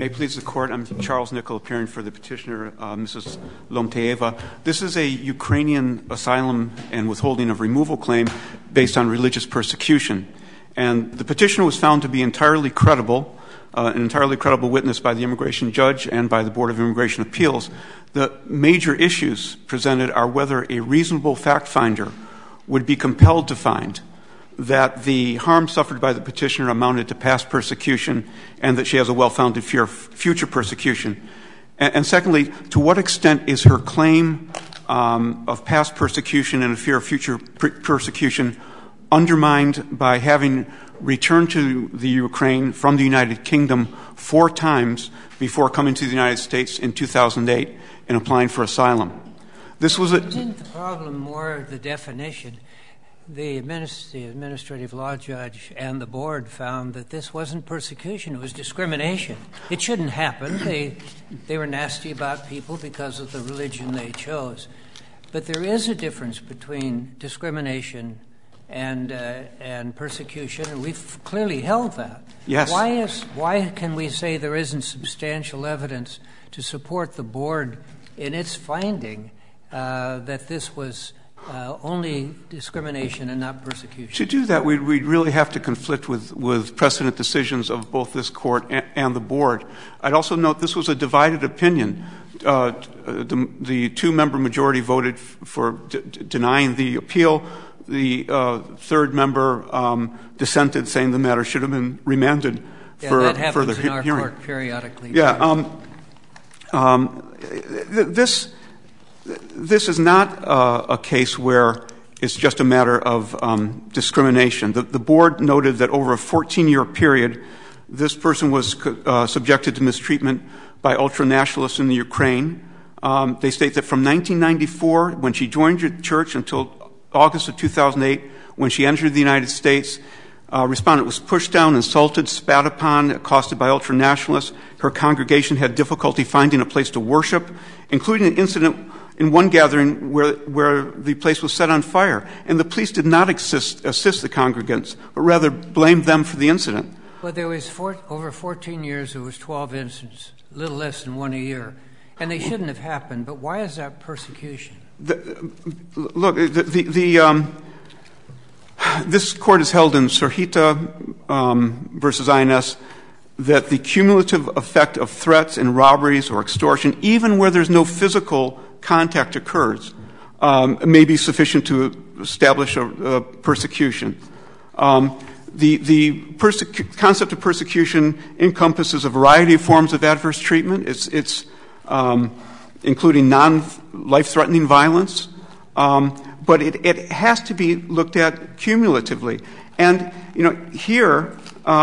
May it please the Court, I'm Charles Nickel, appearing for the petitioner, Mrs. Lomteeva. This is a Ukrainian asylum and withholding of removal claim based on religious persecution. And the petitioner was found to be entirely credible, an entirely credible witness by the immigration judge and by the Board of Immigration Appeals. The major issues presented are whether a reasonable fact finder would be compelled to find that the harm suffered by the petitioner amounted to past persecution and that she has a well-founded fear of future persecution. And secondly, to what extent is her claim of past persecution and a fear of future persecution undermined by having returned to the Ukraine from the United Kingdom 4 times before coming to the United States in 2008 and applying for asylum? This was Isn't the problem more the definition? The administrative law judge and the board found that this wasn't persecution, it was discrimination. It shouldn't happen. They were nasty about people because of the religion they chose. But there is a difference between discrimination and persecution, and we've clearly held that. Yes. Why can we say there isn't substantial evidence to support the board in its finding that this was only discrimination and not persecution? To do that, we'd really have to conflict with precedent decisions of both this court and the board. I'd also note this was a divided opinion. The 2-member majority voted for denying the appeal. The 3rd member dissented, saying the matter should have been remanded for that happens further in our hearing. court periodically. Yeah. This is not a case where it's just a matter of discrimination. The board noted that over a 14-year period, this person was subjected to mistreatment by ultranationalists in the Ukraine. They state that from 1994, when she joined the church, until August of 2008, when she entered the United States, respondent was pushed down, insulted, spat upon, accosted by ultranationalists. Her congregation had difficulty finding a place to worship, including an incident in one gathering where the place was set on fire. And the police did not assist the congregants, but rather blamed them for the incident. Well, there was over 14 years, there was 12 incidents, a little less than 1 a year. And they shouldn't have happened, but why is that persecution? This court has held in Surhita versus INS that the cumulative effect of threats and robberies or extortion, even where there's no physical contact occurs, may be sufficient to establish a persecution. The concept of persecution encompasses a variety of forms of adverse treatment. It's including non-life-threatening violence, but it has to be looked at cumulatively. And here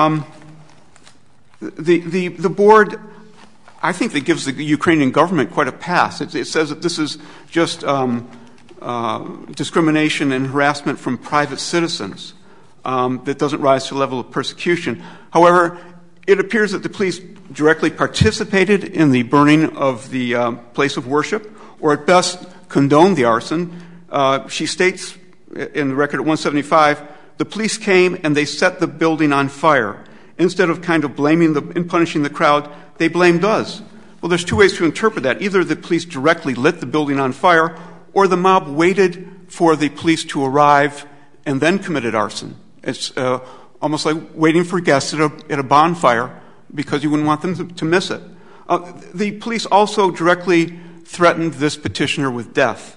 the board, I think, that gives the Ukrainian government quite a pass. It says that this is just discrimination and harassment from private citizens that doesn't rise to the level of persecution. However, it appears that the police directly participated in the burning of the place of worship, or at best condoned the arson. She states in the record at 175, the police came and they set the building on fire. Instead of kind of blaming and punishing the crowd, they blamed us. Well, there's 2 ways to interpret that. Either the police directly lit the building on fire, or the mob waited for the police to arrive and then committed arson. It's almost like waiting for guests at a bonfire because you wouldn't want them to miss it. The police also directly threatened this petitioner with death.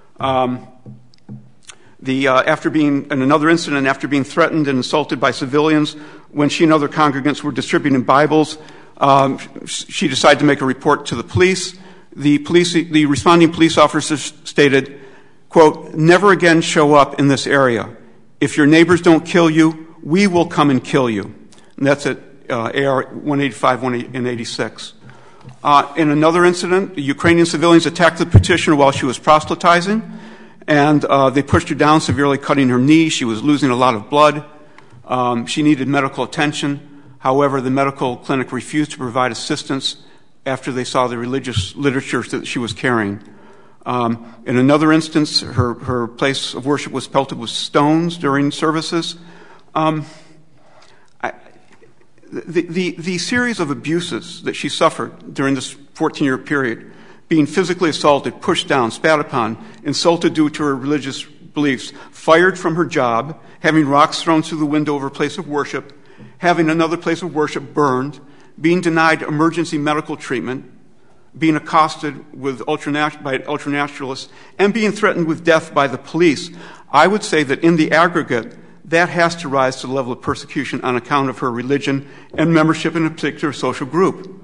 After being in another incident, after being threatened and insulted by civilians, when she and other congregants were distributing Bibles, she decided to make a report to the police. The responding police officers stated, quote, "Never again show up in this area. If your neighbors don't kill you, we will come and kill you." And that's at AR 185 and 86. In another incident, the Ukrainian civilians attacked the petitioner while she was proselytizing, and they pushed her down, severely cutting her knee. She was losing a lot of blood. She needed medical attention. However, the medical clinic refused to provide assistance after they saw the religious literature that she was carrying. In another instance, her place of worship was pelted with stones during services. the series of abuses that she suffered during this 14-year period, being physically assaulted, pushed down, spat upon, insulted due to her religious beliefs, fired from her job, having rocks thrown through the window of her place of worship, having another place of worship burned, being denied emergency medical treatment, being accosted by ultranaturalists, and being threatened with death by the police, I would say that in the aggregate, that has to rise to the level of persecution on account of her religion and membership in a particular social group.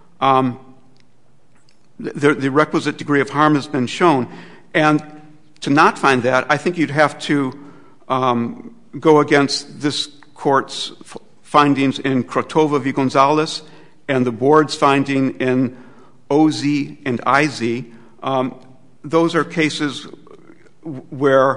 The requisite degree of harm has been shown. And to not find that, I think you'd have to go against this court's findings in Krotova v. Gonzalez and the board's finding in OZ and IZ. Those are cases where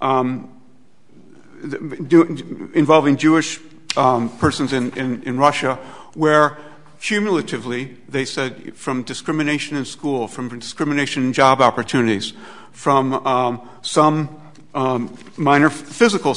involving Jewish persons in Russia, where cumulatively, they said, from discrimination in school, from discrimination in job opportunities, from some minor physical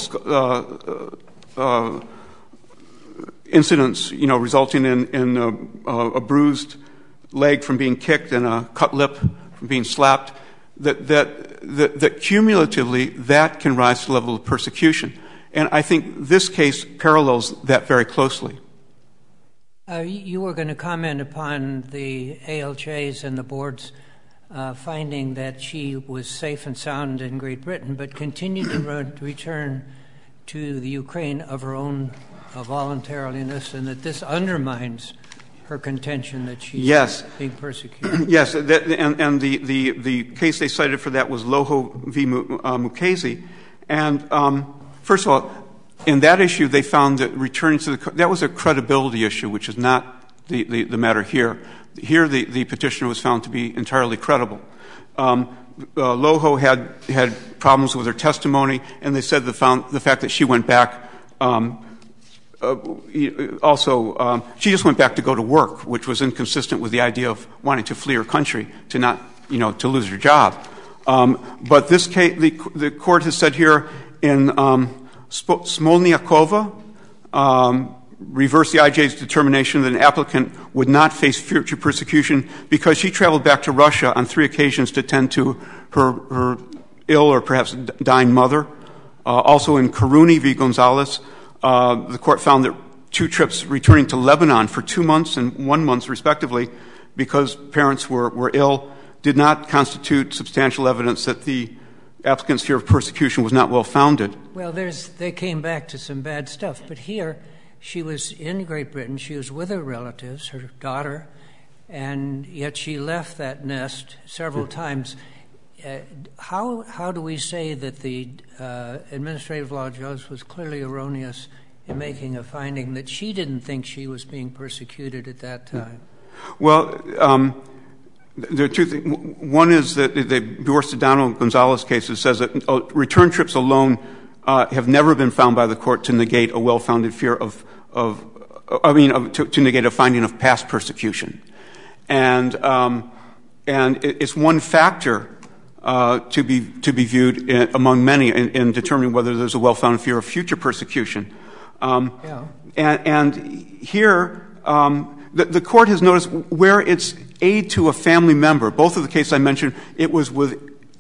incidents, resulting in a bruised leg from being kicked and a cut lip from being slapped, that cumulatively that can rise to the level of persecution. And I think this case parallels that very closely. You were going to comment upon the ALJ's and the board's finding that she was safe and sound in Great Britain, but continued to return to the Ukraine of her own voluntariness, and that this undermines her contention that she's being persecuted. Yes, and the case they cited for that was Loho v. Mukasey. And first of all, in that issue, they found that returning to that was a credibility issue, which is not the matter here. Here, the petitioner was found to be entirely credible. Loho had problems with her testimony, and they said the fact that she went back she just went back to go to work, which was inconsistent with the idea of wanting to flee her country, to not, to lose her job. But this case, the court has said here in Smolniakova, reverse the IJ's determination that an applicant would not face future persecution because she traveled back to Russia on 3 occasions to tend to her ill or perhaps dying mother. Also in Karuni v. Gonzalez, the court found that 2 trips returning to Lebanon for 2 months and 1 month respectively because parents were ill did not constitute substantial evidence that the applicant's fear of persecution was not well founded. Well, they came back to some bad stuff, but here she was in Great Britain, she was with her relatives, her daughter, and yet she left that nest several times. How do we say that the administrative law judge was clearly erroneous in making a finding that she didn't think she was being persecuted at that time? Well, there are 2 things. One is that the Bior-Sedano-Gonzalez case says that return trips alone have never been found by the court to negate a well-founded fear to negate a finding of past persecution. And it's one factor to be viewed among many in determining whether there's a well-founded fear of future persecution. And here, the court has noticed where it's aid to a family member. Both of the cases I mentioned, it was with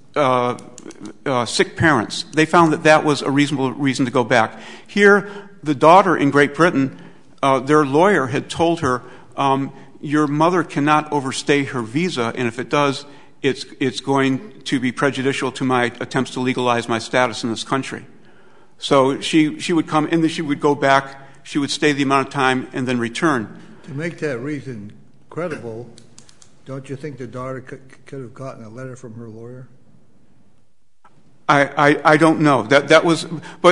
sick parents. They found that was a reasonable reason to go back. Here, the daughter in Great Britain, their lawyer had told her, your mother cannot overstay her visa, and if it does, it's going to be prejudicial to my attempts to legalize my status in this country. So she would come, and then she would go back, she would stay the amount of time, and then return. To make that reason credible, don't you think the daughter could have gotten a letter from her lawyer? I don't know. That was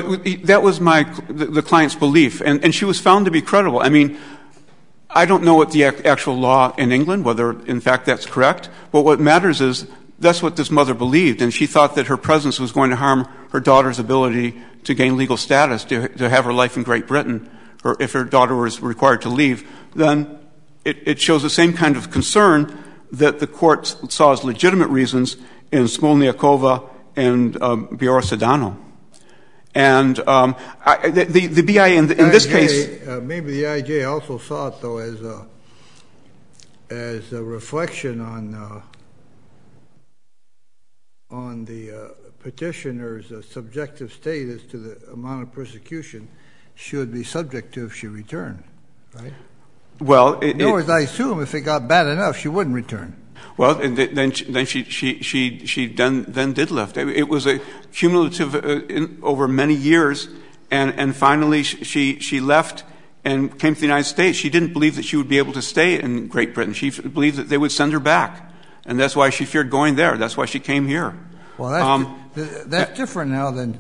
the client's belief, and she was found to be credible. I mean, I don't know what the actual law in England, whether in fact that's correct, but what matters is that's what this mother believed, and she thought that her presence was going to harm her daughter's ability to gain legal status, to have her life in Great Britain, or if her daughter was required to leave, then it shows the same kind of concern that the court saw as legitimate reasons in Smolniakova and Bior-Sedano. And the BIA in this case... maybe the IJ also saw it, though, as a reflection on the petitioner's subjective state as to the amount of persecution she would be subject to if she returned, right? Well, in other words, I assume if it got bad enough, she wouldn't return. Well, then she then did lift. It was a cumulative over many years, and finally she left and came to the United States. She didn't believe that she would be able to stay in Great Britain. She believed that they would send her back, and that's why she feared going there. That's why she came here. Well, that's different now than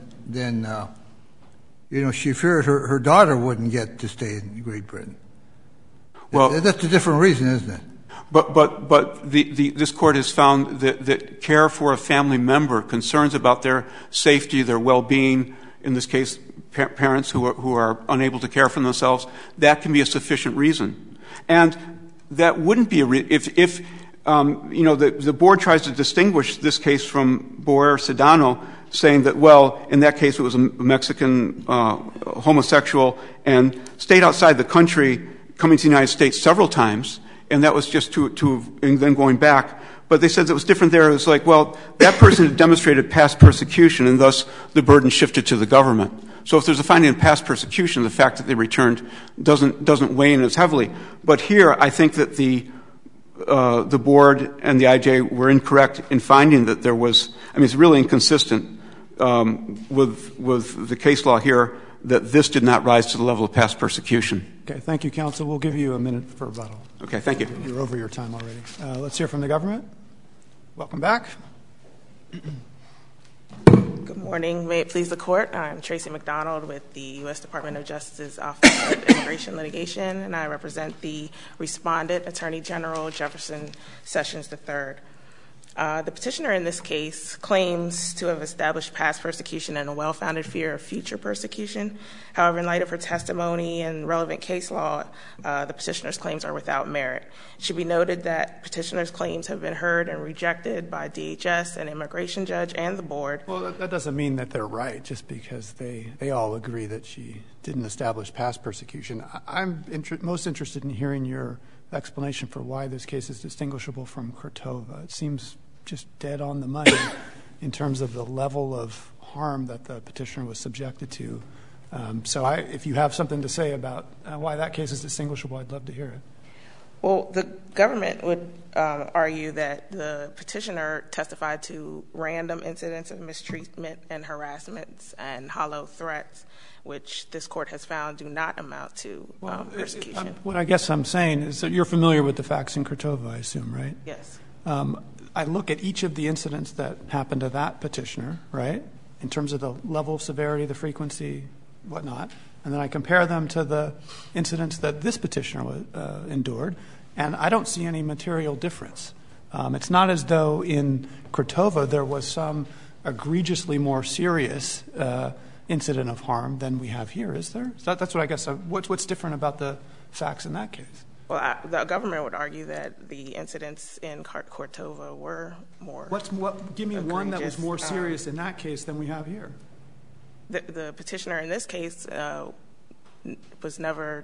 she feared her daughter wouldn't get to stay in Great Britain. Well, that's a different reason, isn't it? But this court has found that care for a family member, concerns about their safety, their well-being, in this case, parents who are unable to care for themselves, that can be a sufficient reason. And that wouldn't be if the board tries to distinguish this case from Boer Sedano, saying that, well, in that case it was a Mexican homosexual and stayed outside the country, coming to the United States several times, and that was just and then going back. But they said that it was different there. It was like, well, that person had demonstrated past persecution, and thus the burden shifted to the government. So if there's a finding of past persecution, the fact that they returned doesn't weigh in as heavily. But here, I think that the board and the IJ were incorrect in finding that there was. I mean, it's really inconsistent with the case law here that this did not rise to the level of past persecution. Okay, thank you, counsel. We'll give you a minute for rebuttal. Okay, thank you. You're over your time already. Let's hear from the government. Welcome back. Good morning. May it please the court. I'm Tracy McDonald with the U.S. Department of Justice Office of Immigration Litigation, and I represent the respondent, Attorney General Jefferson Sessions III. The petitioner in this case claims to have established past persecution and a well-founded fear of future persecution. However, in light of her testimony and relevant case law, the petitioner's claims are without merit. It should be noted that petitioner's claims have been heard and rejected by DHS, an immigration judge, and the board. Well, that doesn't mean that they're right, just because they all agree that she didn't establish past persecution. I'm most interested in hearing your explanation for why this case is distinguishable from Cordova. It seems just dead on the money in terms of the level of harm that the petitioner was subjected to. So if you have something to say about why that case is distinguishable, I'd love to hear it. Well, the government would argue that the petitioner testified to random incidents of mistreatment and harassments and hollow threats, which this court has found do not amount to persecution. What I guess I'm saying is that you're familiar with the facts in Cordova, I assume, right? Yes. I look at each of the incidents that happened to that petitioner, right, in terms of the level of severity, the frequency, whatnot, and then I compare them to the incidents that this petitioner endured, and I don't see any material difference. It's not as though in Cordova there was some egregiously more serious incident of harm than we have here, is there? That's what I guess. What's different about the facts in that case? Well, the government would argue that the incidents in Cordova were more Give me egregious. One that was more serious in that case than we have here. The petitioner in this case was never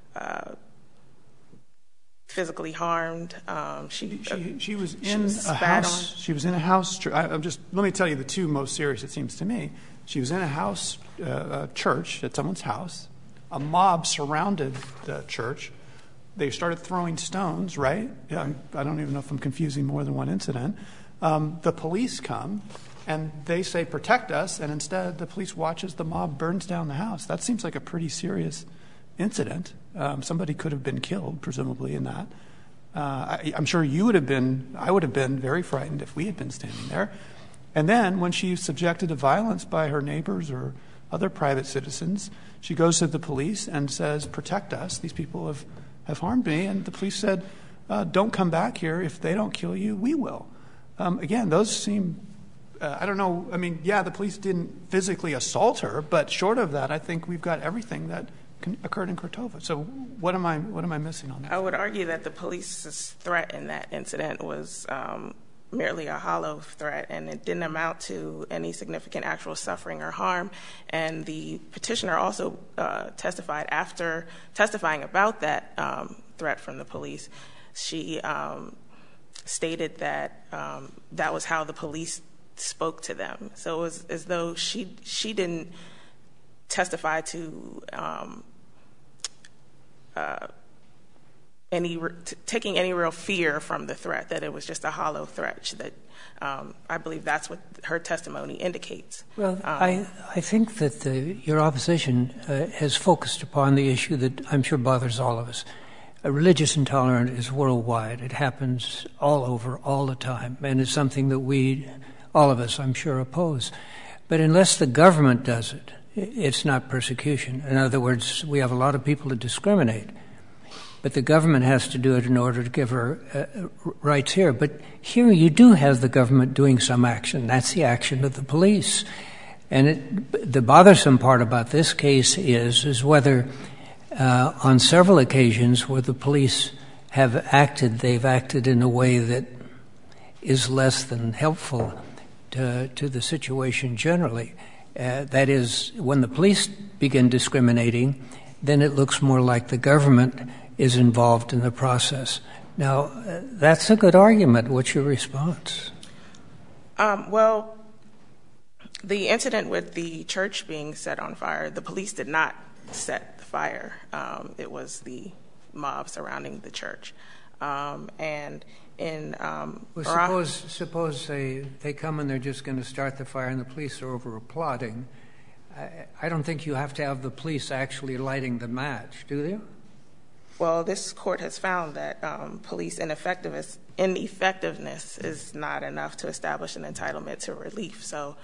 physically harmed. She was in a house. She was in a house. Let me tell you the two most serious, it seems to me. She was in a house, a church at someone's house. A mob surrounded the church. They started throwing stones, right? I don't even know if I'm confusing more than one incident. The police come, and they say, protect us, and instead the police watch as the mob burns down the house. That seems like a pretty serious incident. Somebody could have been killed, presumably, in that. I'm sure I would have been very frightened if we had been standing there. And then when she's subjected to violence by her neighbors or other private citizens, she goes to the police and says, protect us. These people have harmed me. And the police said, don't come back here. If they don't kill you, we will. Again, those seem, I don't know. I mean, yeah, the police didn't physically assault her, but short of that, I think we've got everything that occurred in Cordova. So what am I missing on that? I would argue that the police's threat in that incident was merely a hollow threat, and it didn't amount to any significant actual suffering or harm. And the petitioner also testified after testifying about that threat from the police. She stated that that was how the police spoke to them. So it was as though she didn't testify to taking any real fear from the threat, that it was just a hollow threat. That I believe that's what her testimony indicates. Well, I think that your opposition has focused upon the issue that I'm sure bothers all of us. Religious intolerance is worldwide. It happens all over, all the time, and it's something that we, all of us, I'm sure, oppose. But unless the government does it, it's not persecution. In other words, we have a lot of people that discriminate, but the government has to do it in order to give her rights here. But here you do have the government doing some action. That's the action of the police. And the bothersome part about this case is whether on several occasions where the police have acted, they've acted in a way that is less than helpful to the situation generally. That is, when the police begin discriminating, then it looks more like the government is involved in the process. Now, that's a good argument. What's your response? Well, the incident with the church being set on fire, the police did not set the fire. It was the mob surrounding the church. And in suppose they come and they're just going to start the fire and the police are over applauding. I don't think you have to have the police actually lighting the match, do you? Well, this court has found that police ineffectiveness is not enough to establish an entitlement to relief. So,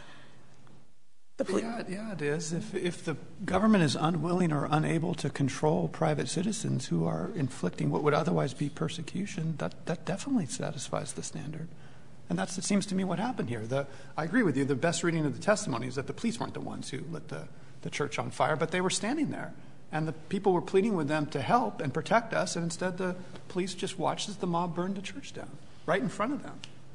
yeah, it is. If the government is unwilling or unable to control private citizens who are inflicting what would otherwise be persecution, that definitely satisfies the standard. And that's, it seems to me, what happened here. I agree with you. The best reading of the testimony is that the police weren't the ones who lit the church on fire, but they were standing there. And the people were pleading with them to help and protect us, and instead the police just watched as the mob burned the church down, right in front of them.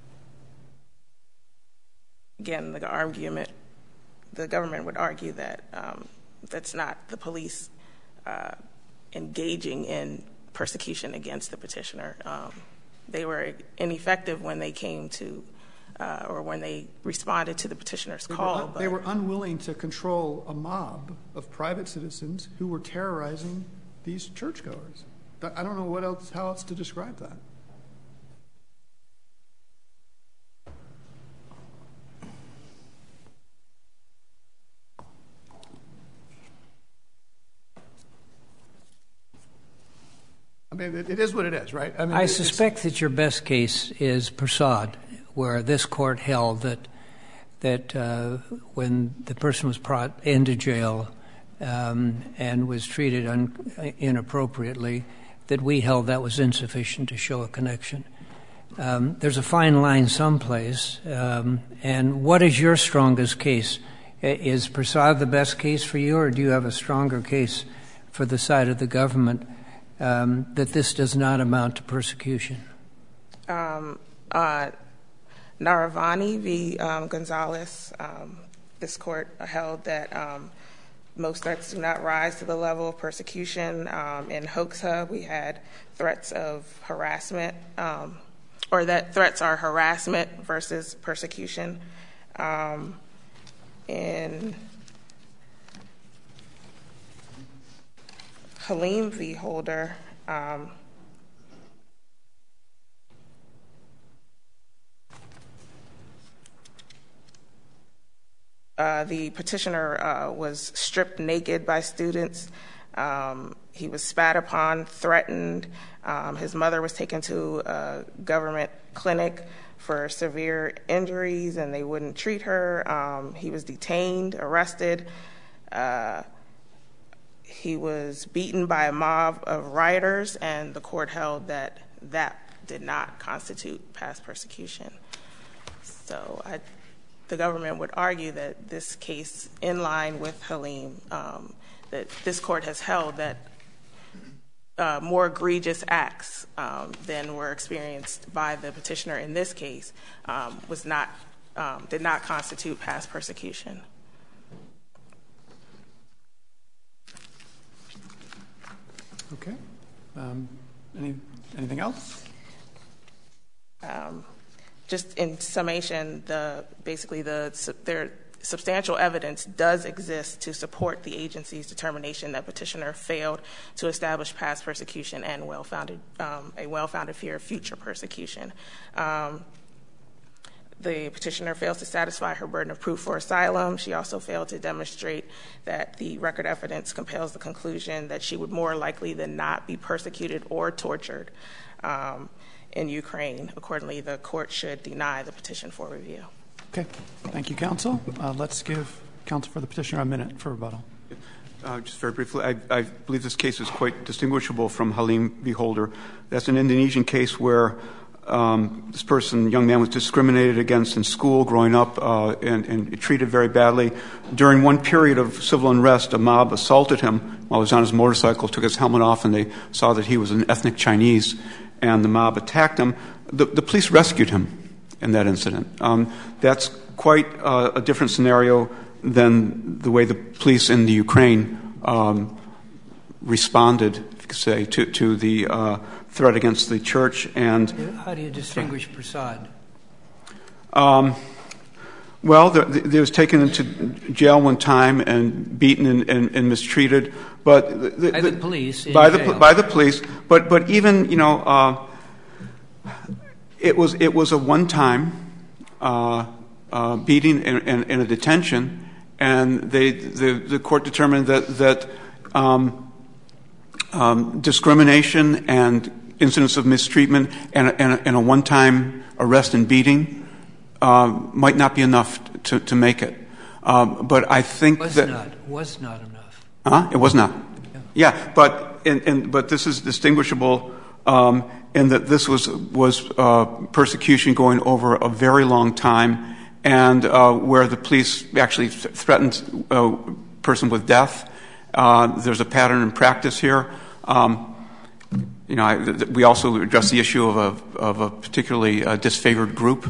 Again, the argument, the government would argue that that's not the police engaging in persecution against the petitioner. They were ineffective when they came to or when they responded to the petitioner's call. They were unwilling to control a mob of private citizens who were terrorizing these churchgoers. I don't know how else to describe that. I mean, it is what it is, right? I mean, I suspect that your best case is Prasad, where this court held that when the person was brought into jail and was treated inappropriately, that we held that was insufficient to show a connection. There's a fine line someplace. And what is your strongest case? Is Prasad the best case for you, or do you have a stronger case for the side of the government that this does not amount to persecution? Naravani v. Gonzalez, this court held that most threats do not rise to the level of persecution. In Hoxha, we had threats of harassment, or that threats are harassment versus persecution. In Halim v. Holder, the petitioner was stripped naked by students. He was spat upon, threatened. His mother was taken to a government clinic for severe injuries, and they wouldn't treat her. He was detained, arrested. He was beaten by a mob of rioters, and the court held that that did not constitute past persecution. So the government would argue that this case, in line with Halim, that this court has held that more egregious acts than were experienced by the petitioner in this case did not constitute past persecution. Okay. Anything else? Just in summation, basically their substantial evidence does exist to support the agency's determination that petitioner failed to establish past persecution and a well-founded fear of future persecution. The petitioner fails to satisfy her burden of proof for asylum. She also failed to demonstrate that the record evidence compels the conclusion that she would more likely than not be persecuted or tortured in Ukraine. Accordingly, the court should deny the petition for review. Okay. Thank you, counsel. Let's give counsel for the petitioner a minute for rebuttal. Just very briefly, I believe this case is quite distinguishable from Halim v. Holder. That's an Indonesian case where this person, young man, was discriminated against in school growing up and treated very badly. During one period of civil unrest, a mob assaulted him while he was on his motorcycle, took his helmet off, and they saw that he was an ethnic Chinese, and the mob attacked him. The police rescued him in that incident. That's quite a different scenario than the way the police in the Ukraine responded, if you could say, to the threat against the church. And how do you distinguish Prasad? Well, he was taken into jail one time and beaten and mistreated, but by the police. By the police, but even it was a one-time beating and a detention, and the court determined that discrimination and incidents of mistreatment and a one-time arrest and beating might not be enough to make it. But I think was that was not enough. It was not. Yeah, but this is distinguishable in that this was persecution going over a very long time, and where the police actually threatened a person with death. There's a pattern in practice here. We also address the issue of a particularly disfavored group.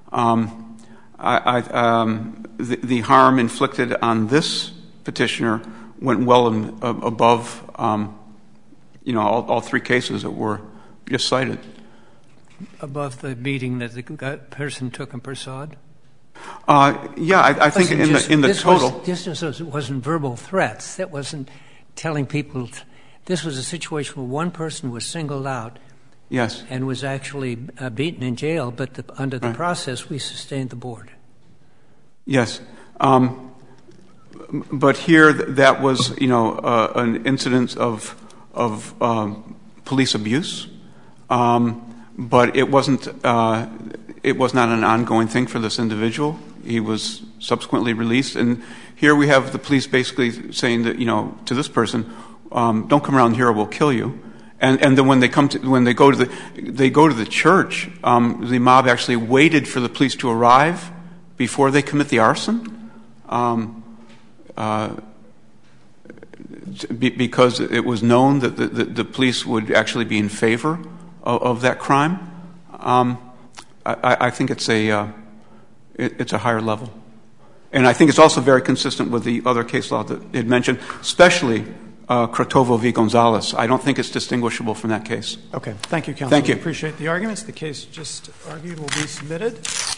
The harm inflicted on this petitioner went well above, all three cases that were just cited. Above the beating that the person took in Prasad? Yeah, I think in the total. This wasn't verbal threats. That wasn't telling people. This was a situation where one person was singled out. Yes. And was actually beaten in jail, but under the process, we sustained the board. Yes. But here, that was, an incident of police abuse. But it was not an ongoing thing for this individual. He was subsequently released. And here we have the police basically saying that, to this person, don't come around here or we'll kill you. And then when they go to the church, the mob actually waited for the police to arrive before they commit the arson, because it was known that the police would actually be in favor of that crime. I think it's a higher level, and I think it's also very consistent with the other case law that it mentioned, especially Krotovo v. Gonzalez. I don't think it's distinguishable from that case. Okay. Thank you, counsel. Thank you. I appreciate the arguments. The case just argued will be submitted.